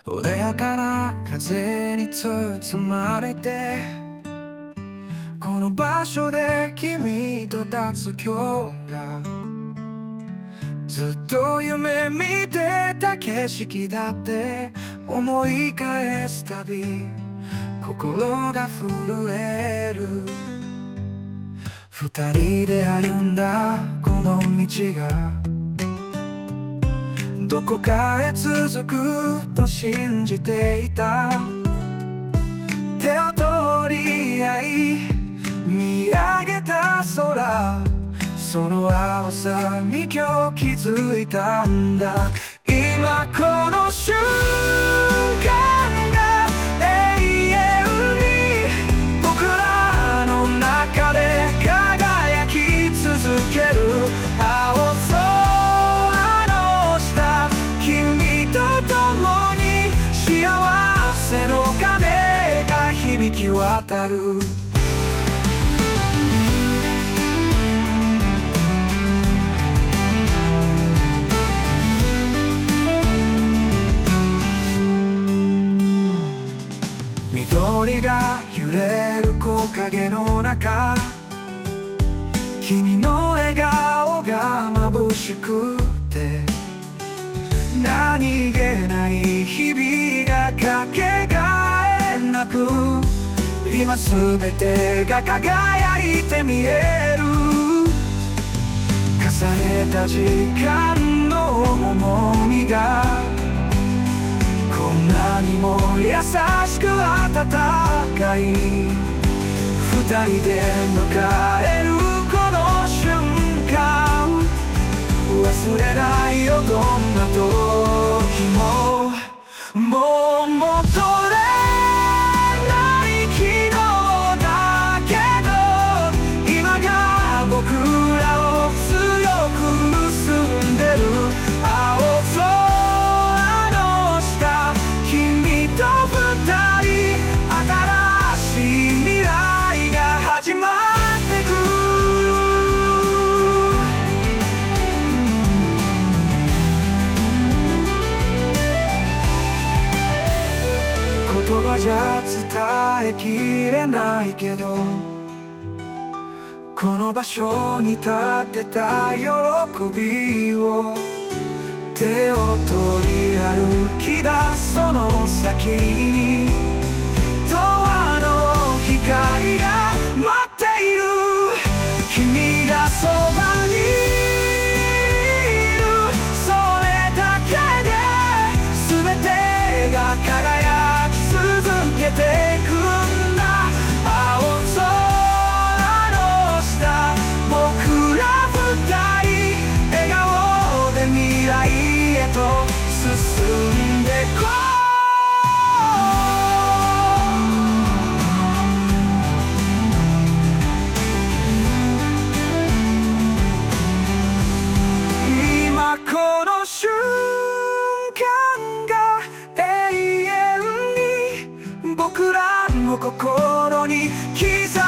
穏やかな風に包まれて、この場所で君と立つ今日がずっと夢見てた景色だって思い返すたび心が震える。二人で歩んだこの道がどこかへ続くと信じていた。手を取り合い見上げた空、その青さに今日気づいたんだ。今この瞬間が永遠に僕らの中で輝き続ける。青空の下、君と共に幸せの鐘が響き渡る。緑が揺れる木陰の中、君の笑顔が眩しくて何気ない日々がかけがえなく、今すべてが輝いて見える。重ねた時間の重みがこんなにも優しく温かい。二人で迎えるこの瞬間、忘れないよどんな時も。もう戻れない昨日だけど、今が僕らを強く結んでる。青空の下、君と二人、新しい未来が始まってく。言葉じゃ伝えきれないけど、この場所に立ってた喜びを手を取り歩き出すその先に永遠の光が待っている。君がそばにいる、それだけで全てが輝き続けてくんだ。青空の下、僕ら二人笑顔で未来へと進んでこう。今この瞬間が永遠に僕らの心に刻